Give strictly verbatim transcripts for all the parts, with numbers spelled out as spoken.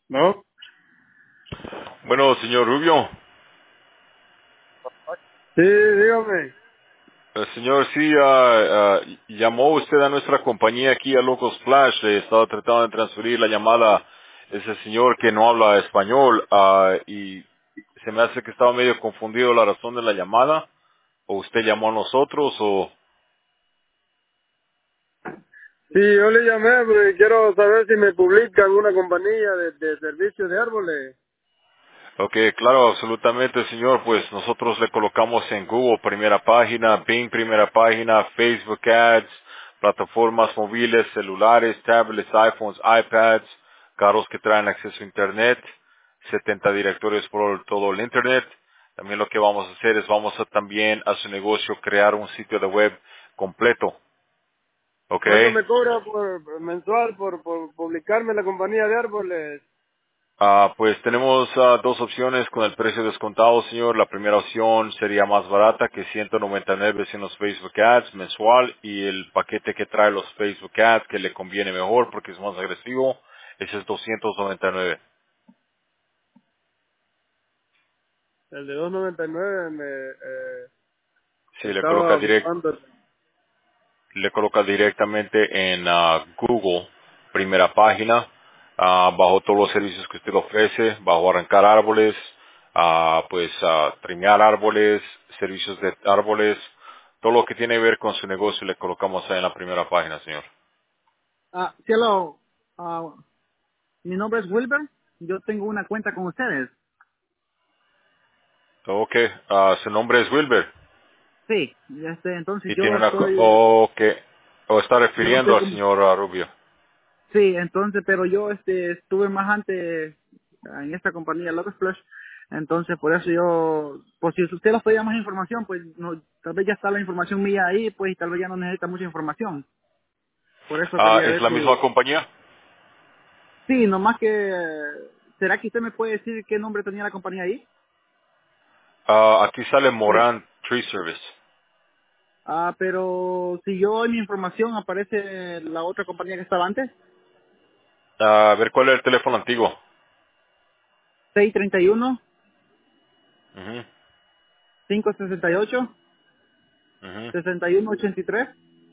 ¿No? Bueno, señor Rubio, Sí, dígame. el señor sí ah, ah, llamó usted a nuestra compañía aquí a Locos Splash. Le estaba tratando de transferir la llamada a ese señor que no habla español ah, y se me hace que estaba medio confundido la razón de la llamada. ¿O usted llamó a nosotros o...? Sí, yo le llamé porque quiero saber si me publican una compañía de, de servicios de árboles. Ok, claro, absolutamente, señor. Pues nosotros le colocamos en Google primera página, Bing primera página, Facebook Ads, plataformas móviles, celulares, tablets, iPhones, iPads, carros que traen acceso a Internet, setenta directorios por todo el Internet. También lo que vamos a hacer es vamos a también a su negocio crear un sitio de web completo. Ok. ¿Cuánto me cobra por mensual por, por publicarme en la compañía de árboles? Ah, pues tenemos ah, dos opciones con el precio descontado, señor. La primera opción sería más barata que ciento noventa y nueve sin los Facebook Ads mensual y el paquete que trae los Facebook Ads que le conviene mejor porque es más agresivo, ese es doscientos noventa y nueve. El de dos noventa y nueve me eh, Si le coloca estaba direct, buscando. le coloca directamente en ah, Google, primera página, ah, bajo todos los servicios que usted ofrece, bajo arrancar árboles, ah, pues ah, trimear árboles, servicios de árboles, todo lo que tiene que ver con su negocio le colocamos ahí en la primera página, señor. Ah, cielo, ah, mi nombre es Wilber. Yo tengo una cuenta con ustedes. Ok, ah, su nombre es Wilber Sí, este, entonces y tiene yo una, co- estoy, ok, o está yo no refiriendo sé al cómo. señor ah, Rubio. Sí, entonces, pero yo este estuve más antes en esta compañía Locus Plus, entonces por eso yo, pues si usted nos pedía más información, pues no, tal vez ya está la información mía ahí, pues y tal vez ya no necesita mucha información. Por eso Ah, quería ¿es ver la si, misma compañía? sí, nomás que, ¿será que usted me puede decir qué nombre tenía la compañía ahí? Ah, aquí sale Sí. Moran Tree Service. Ah, pero si yo en mi información aparece la otra compañía que estaba antes, Ah, a ver cuál es el teléfono antiguo. seis treinta y uno, Ujú, cinco sesenta y ocho, ujú. sesenta y uno ochenta y tres.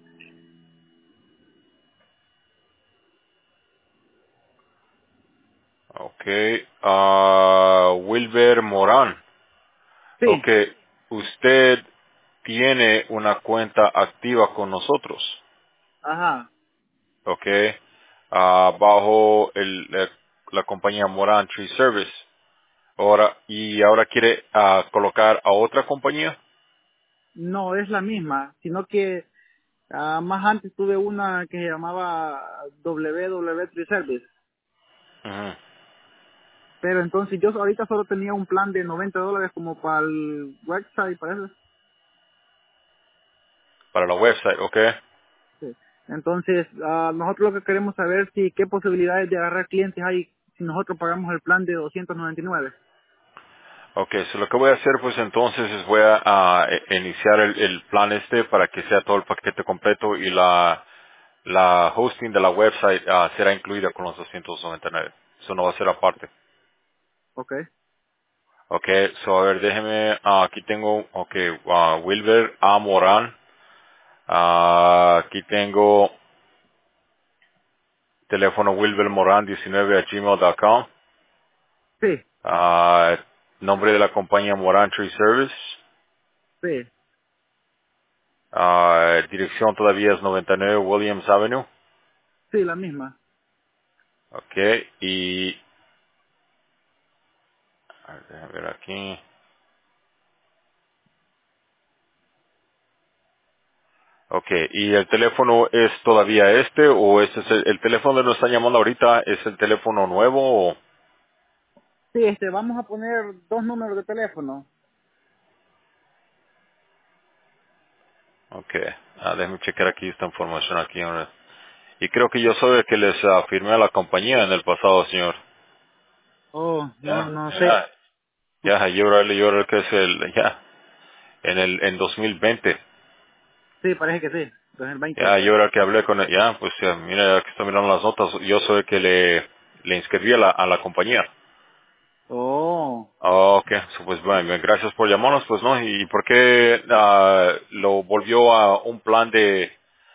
Okay, ah, Wilber Morán. Sí, Okay, usted tiene una cuenta activa con nosotros. ajá. Okay, ah, bajo el, la, la compañía Morán Tree Service. Ahora, y ahora quiere ah, colocar a otra compañía. No, es la misma, sino que ah, más antes tuve una que se llamaba W W Tree Service, Ujú, pero entonces yo ahorita solo tenía un plan de noventa dólares como para el website, parece. para la website, okay. Sí. Entonces, ah, nosotros lo que queremos saber si qué posibilidades de agarrar clientes hay si nosotros pagamos el plan de doscientos noventa y nueve. Ok, so lo que voy a hacer pues entonces es voy a, a, e- iniciar el, el plan este para que sea todo el paquete completo y la, la hosting de la website ah, será incluida con los doscientos noventa y nueve. Eso no va a ser aparte. Ok. Ok, so a ver, déjeme, ah, aquí tengo, ok, ah, Wilber A. Morán, ah, aquí tengo teléfono Wilber Morán diecinueve a gmail punto com, Sí, ah, nombre de la compañía Morán Tree Service, sí, ah, dirección todavía es noventa y nueve Williams Avenue. sí, la misma. Ok, y a ver, déjame ver aquí. Ok, ¿y el teléfono es todavía este o este es el, el teléfono que nos están llamando ahorita es el teléfono nuevo o? Sí, este, vamos a poner dos números de teléfono. Ok, ah, déjame checar aquí esta información aquí. Ahora. Y creo que yo soy el que les ah, firmé a la compañía en el pasado, señor. Oh, no, Ya, no sé. ya, ya, yo era, yo era el que es el, ya, en el, en dos mil veinte. Sí, parece que sí, dos mil veinte. Ya, yo era el que hablé con él, ya, pues ya, mira, aquí está mirando las notas, yo soy el que le, le inscribí a la, a la compañía. Oh, Oh, ok, so, pues bueno, gracias por llamarnos, pues no, y por qué ah, lo volvió a un plan de,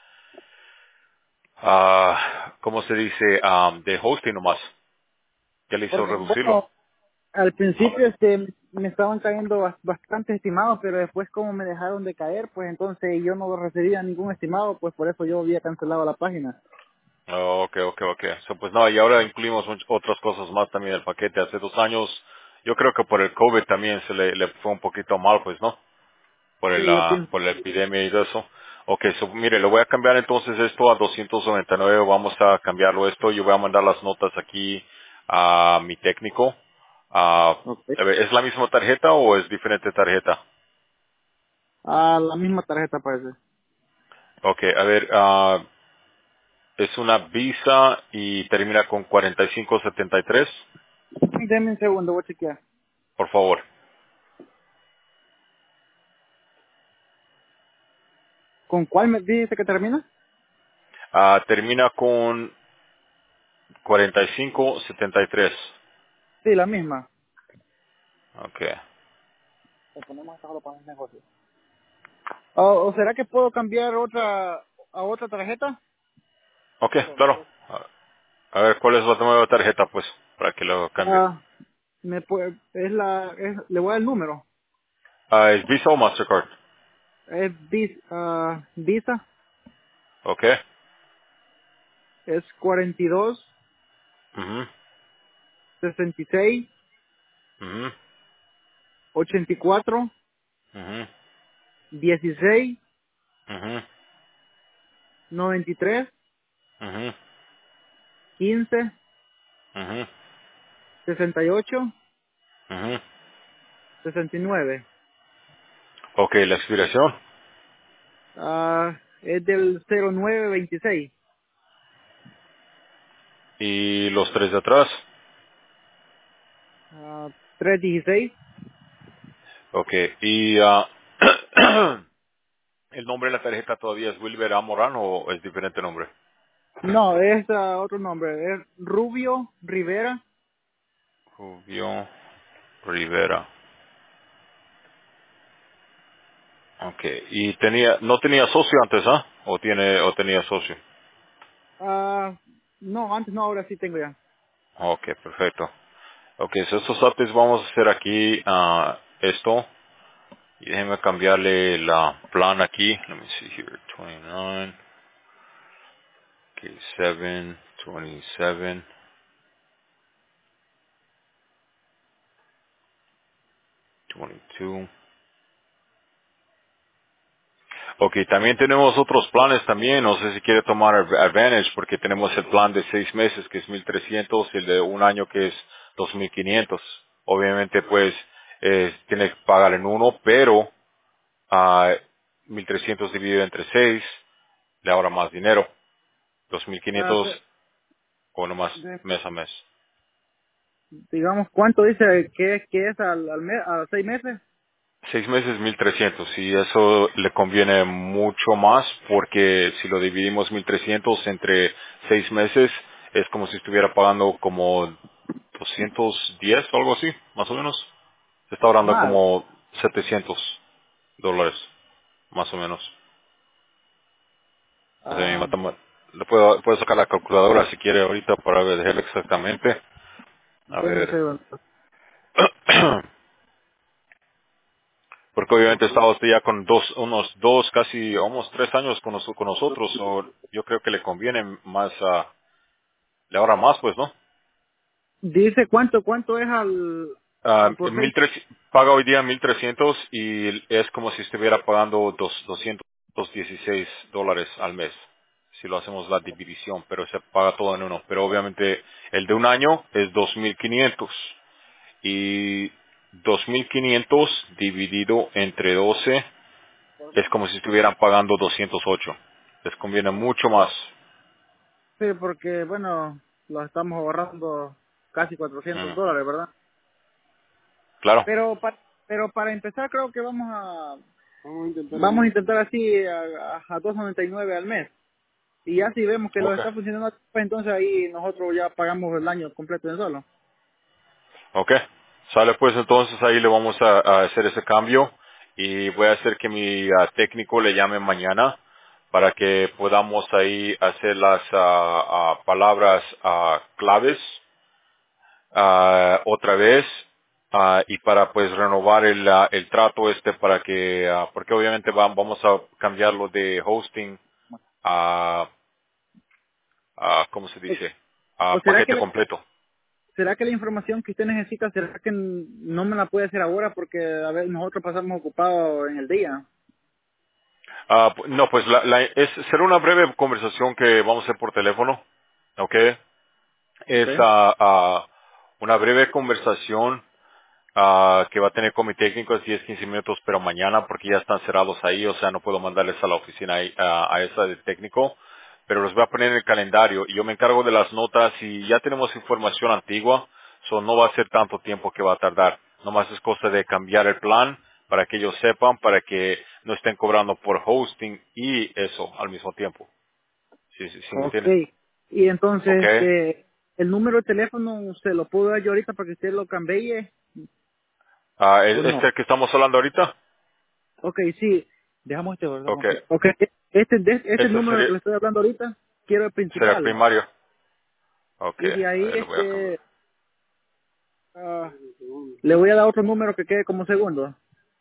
ah, ¿cómo se dice? Ah, de hosting nomás, ¿qué le hizo porque, reducirlo? bueno, al principio este me estaban cayendo bas- bastantes estimados, pero después como me dejaron de caer, pues entonces yo no recibía ningún estimado, pues por eso yo había cancelado la página. Oh, ok, ok, ok. So, pues no, y ahora incluimos much- otras cosas más también en el paquete. Hace dos años, yo creo que por el COVID también se le, le fue un poquito mal, pues, ¿no? Por el, Sí, yo ah, pienso. por la epidemia y todo eso. Ok, so, mire, le voy a cambiar entonces esto a doscientos noventa y nueve. Vamos a cambiarlo esto. Yo voy a mandar las notas aquí a mi técnico. Ah, Ok. a ver, ¿es la misma tarjeta o es diferente tarjeta? Ah, la misma tarjeta parece. Ok, a ver, ah, es una Visa y termina con cuarenta y cinco setenta y tres, Deme un segundo, voy a chequear. por favor. ¿Con cuál me dice que termina? Ah, termina con cuarenta y cinco setenta y tres. Sí, la misma. Okay. Le ponemos esta solo para el negocio. ¿O, o será que puedo cambiar otra a otra tarjeta? Okay, claro. A a ver, ¿cuál es la nueva tarjeta, pues, para que lo cambie? Ah, me puede, es la, es, le voy a dar el número. Ah, ¿es Visa o Mastercard? Es Vis- ah, Visa, Okay. es cuarenta y dos, Mhm. sesenta y seis, Mhm. ochenta y cuatro, Mhm. dieciséis, Mhm. noventa y tres, Mhm. quince, Mhm. sesenta y ocho, Mhm. sesenta y nueve. Okay, la expiración Ah, es del cero nueve veintiséis. y los tres de atrás. Ah, trescientos dieciséis. Okay, y ah, el nombre de la tarjeta todavía es Wilber A. Morán o es diferente nombre? No, es ah, otro nombre. Es Rubio Rivera. Rubio Rivera. Okay. Y tenía, no tenía socio antes, ¿ah? O tiene, o tenía socio. Ah, no, antes no, ahora sí tengo ya. Okay, perfecto. Okay, so estos updates vamos a hacer aquí, ah, esto. Y déjenme cambiarle la plan aquí. Let me see here. twenty-nine. Okay, seven, twenty-seven, twenty-two. Ok, también tenemos otros planes también, no sé si quiere tomar Adv- Advantage porque tenemos el plan de seis meses que es mil trescientos y el de un año que es dos mil quinientos. Obviamente pues eh, tiene que pagar en uno, pero a mil trescientos dividido entre seis le ahorra más dinero, dos mil Ah, quinientos pe- o nomás de- mes a mes. digamos, ¿cuánto dice que, es que es al, al mes, a seis meses? Seis meses mil trescientos y eso le conviene mucho más porque si lo dividimos mil trescientos entre seis meses es como si estuviera pagando como doscientos diez o algo así, más o menos. Se está ahorrando Más. como setecientos dólares, más o menos. O sea, mi Ah, matema- le puedo, puedo sacar la calculadora si quiere ahorita para ver exactamente. A déjeme un ver. segundo. Porque obviamente estaba usted ya con dos, unos dos, casi, unos tres años con, nos- con nosotros, o yo creo que le conviene más, a le ahorra más, pues, ¿no? Dice cuánto, cuánto es al, Ah, a por mil seis. tres, paga hoy día mil trescientos y es como si estuviera pagando dos, doscientos dieciséis dólares al mes, si lo hacemos la división, pero se paga todo en uno. Pero obviamente el de un año es dos mil quinientos y dos mil quinientos dividido entre doce es como si estuvieran pagando doscientos ocho. Les conviene mucho más. Sí, porque, bueno, lo estamos ahorrando casi cuatrocientos Mm, dólares, ¿verdad? claro. Pero, pa- pero para empezar creo que vamos a, vamos a intentar, vamos a intentar así a, a, a dos noventa y nueve al mes. Y ya si vemos que lo Ok. está funcionando, pues entonces ahí nosotros ya pagamos el año completo de solo. Ok. Sale pues entonces ahí le vamos a, a hacer ese cambio y voy a hacer que mi ah, técnico le llame mañana para que podamos ahí hacer las ah, ah, palabras ah, claves ah, otra vez ah, y para pues renovar el, ah, el trato este para que, ah, porque obviamente va- vamos a cambiarlo de hosting a, a ¿cómo se ¿O, dice? A o será que paquete la, completo. será que la información que usted necesita, será que no me la puede hacer ahora porque a ver nosotros pasamos ocupados en el día? Ah, pu- no, pues la, la- es, será una breve conversación que vamos a hacer por teléfono, ¿ok? Es Okay. ah, ah, una breve conversación ah, que va a tener con mi técnico, es diez quince minutos, pero mañana porque ya están cerrados ahí, o sea, no puedo mandarles a la oficina ahí, a, a esa del técnico, pero los voy a poner en el calendario y yo me encargo de las notas y ya tenemos información antigua, so no va a ser tanto tiempo que va a tardar, nomás es cosa de cambiar el plan para que ellos sepan, para que no estén cobrando por hosting y eso al mismo tiempo, ¿sí, sí, sí me entienden? Okay. Y ¿Ok? entonces, este, el número de teléfono, ¿se lo puedo dar yo ahorita para que usted lo cambie Ah, ¿es- o ¿Este no? que estamos hablando ahorita? Okay, sí. Dejamos este, ¿verdad? Ok, Okay. Okay. Este, de- este ese número sería, que le estoy hablando ahorita, quiero el sería principal. primario. Ok, Y de a ahí, ver, lo voy a cambiar. este, ah, le voy a dar otro número que quede como segundo.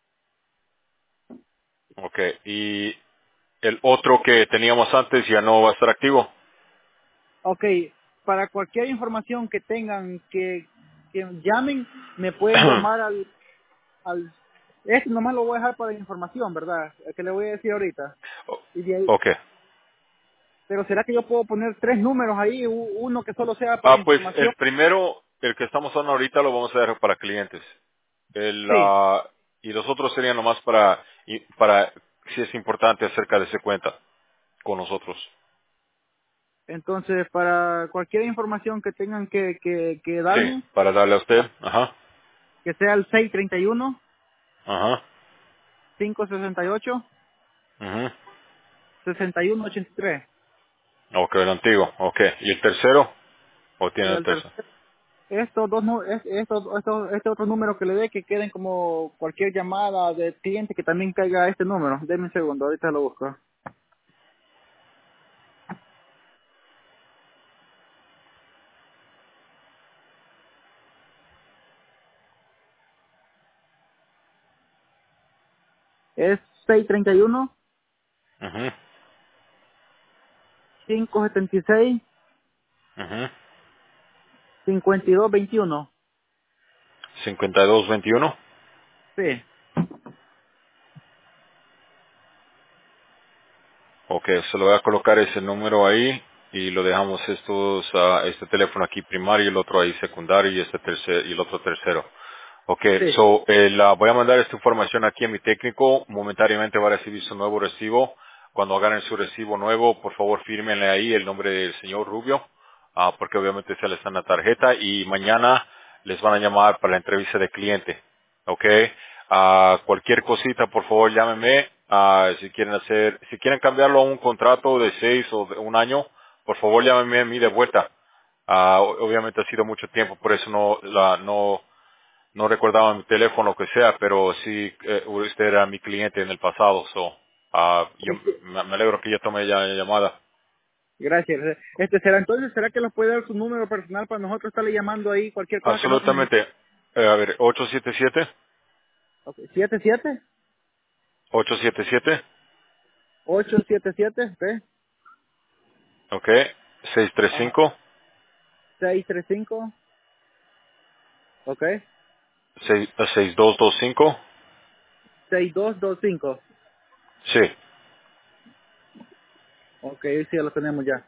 Ok, y el otro que teníamos antes ya no va a estar activo. Okay. Para cualquier información que tengan, que, que llamen, me pueden llamar al, al, este nomás lo voy a dejar para información, ¿verdad? El que le voy a decir ahorita. Y de ahí, Ok. pero ¿será que yo puedo poner tres números ahí? U- Uno que solo sea para Ah, pues información. el primero, el que estamos usando ahorita lo vamos a dejar para clientes. El, Sí. ah, y los otros serían nomás para, y- para si es importante acerca de ese cuenta con nosotros. Entonces, para cualquier información que tengan que, que, que Sí, darme, para darle a usted. ah, Ajá, que sea el seis tres uno, ajá, cinco seis ocho, mhm. seis uno ocho tres. Ok, el antiguo. Ok, ¿y el tercero? ¿O tiene el El tercero? tercer, estos dos, nu- es- estos, estos, este otro número que le dé, que queden como cualquier llamada de cliente que también caiga este número. Deme un segundo, ahorita lo busco. Es seis tres uno, Mhm, cinco siete seis, mhm. cinco dos dos uno. cincuenta y dos veintiuno. Sí. Ok, se lo voy a colocar ese número ahí y lo dejamos estos, ah, este teléfono aquí primario y el otro ahí secundario y este tercer, y el otro tercero. Ok, Sí. so, el, ah, voy a mandar esta información aquí a mi técnico, momentáneamente va a recibir su nuevo recibo. Cuando hagan su recibo nuevo, por favor fírmenle ahí el nombre del señor Rubio, ah, porque obviamente se les está en la tarjeta y mañana les van a llamar para la entrevista de cliente. Ok, ah, cualquier cosita, por favor llámenme, ah, si quieren hacer, si quieren cambiarlo a un contrato de seis o de un año, por favor llámenme a mí de vuelta. Ah, o- obviamente ha sido mucho tiempo, por eso no, la, no, no recordaba mi teléfono o que sea, pero sí, eh, usted era mi cliente en el pasado, so, ah, yo Este, me me alegro que ya tome ya la llamada. gracias. Este será entonces, ¿será que nos puede dar su número personal para nosotros estarle llamando ahí cualquier cosa que nosotros necesitemos? Absolutamente. Eh, a ver, ocho siete siete, Okay. siete siete, ocho siete siete, ocho siete siete, ¿sí? ok, seis tres Ajá. cinco, seis tres cinco, ok. seis dos dos cinco, seis dos dos cinco. sí, Ok, sí, ya lo tenemos ya.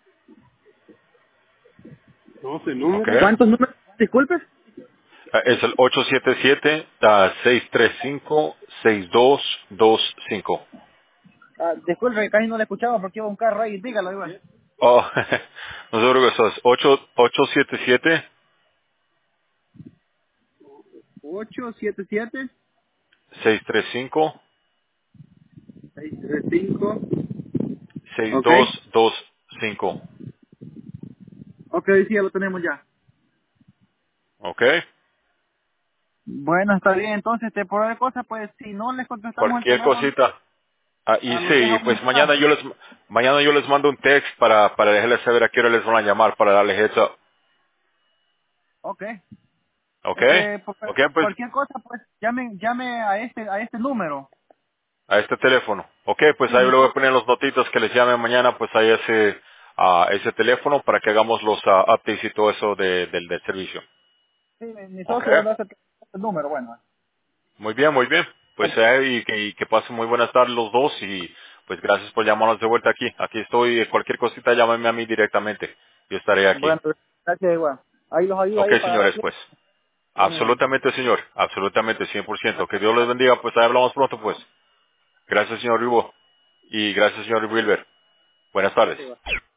ok. ¿Cuántos números? Disculpe. Eh, Es el ocho siete siete, seis tres cinco, seis dos dos cinco. Ah, disculpe, casi no le escuchaba porque iba un carro ahí. Dígalo, igual. Oh, no sé lo que eso es. ocho siete siete, ocho siete siete, seis tres cinco, seis tres cinco. seis Ok. dos dos cinco. Ok, sí, ya lo tenemos ya. ¿Ok? Bueno, está bien. Entonces, este, por otra cosa, pues, si no les contestamos el Cualquier teléfono, cosita. Ah, y ah, sí, nos deja y un pues mañana mensaje. yo les mañana yo les mando un text para para dejarles saber a qué hora les van a llamar para darles eso. Ok. ¿Ok? Este, por ¿Ok? Pues cualquier cosa, pues, llame, llame a este, a este número. a este teléfono. Ok, pues Sí, ahí mi, le voy a so- poner los notitos que les llame mañana, pues ahí ese, a ese teléfono para que hagamos los ah, updates y todo eso de, del, del servicio. sí, mi, mi Ok. socio mandó este, este número, bueno. Muy bien, muy bien. Pues eh, y, que, y que pasen muy buenas tardes los dos y pues gracias por llamarnos de vuelta aquí. Aquí estoy, cualquier cosita llámame a mí directamente. Yo estaré aquí. Bueno, gracias igual. Ahí los ayudo Ok, ahí para agarrar señores, tiempo. pues. Bueno, igual. Absolutamente, señor. Absolutamente, cien por ciento. Que Dios les bendiga. Pues ahí hablamos pronto, pues. Gracias, señor Ribo. Y gracias, señor Wilber. Buenas tardes. Gracias igual.